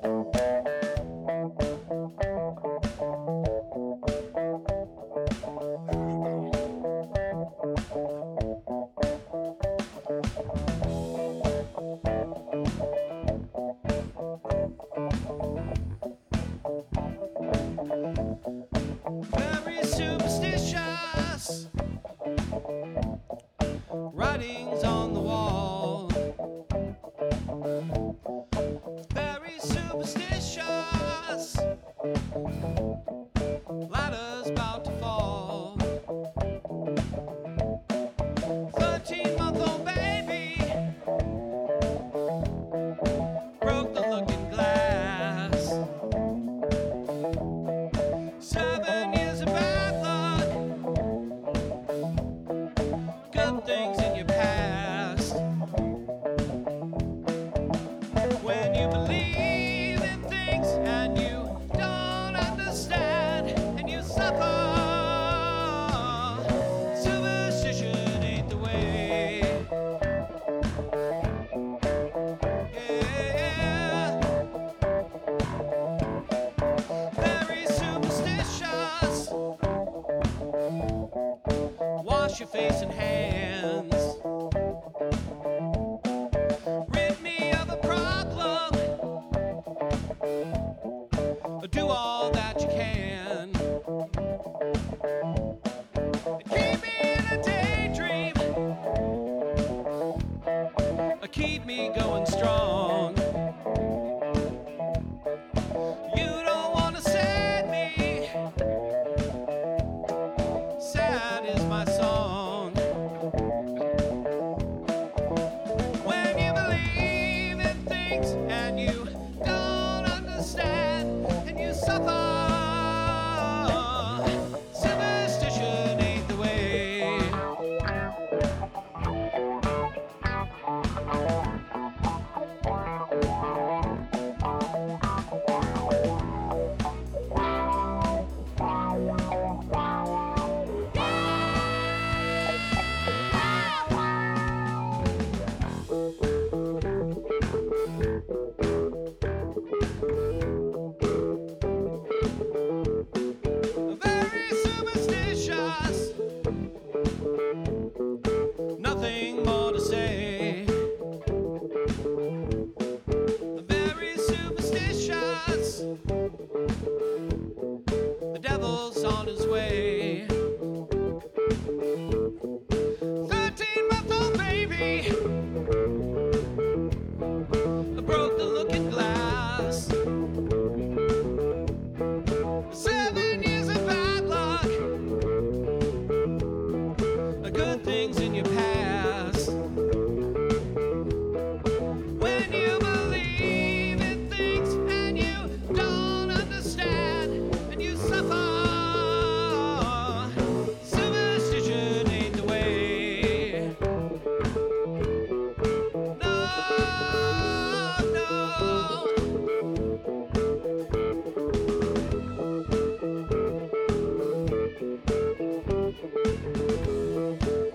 Very superstitious writings on the wall. Very superstitious ladders about to fall. 13-month-old baby broke the looking glass. 7 years of bad luck, good things in your past. When you believe in things and you don't understand and you suffer, superstition ain't the way. Yeah. Very superstitious. Wash your face and hands. Rid me of a problem. Do all that you can. Keep me in a daydream. Keep me going strong. You don't want to send me. Sad is my song. When you believe in things and you don't understand and you suffer, superstition ain't the way. Very superstitious. Nothing more to say. Very superstitious. The devil's on his way. 13-month-old baby broke the looking glass. 7 years of bad luck, good things in your past. When you believe in things and you don't understand and you suffer, superstition ain't the way. No, no.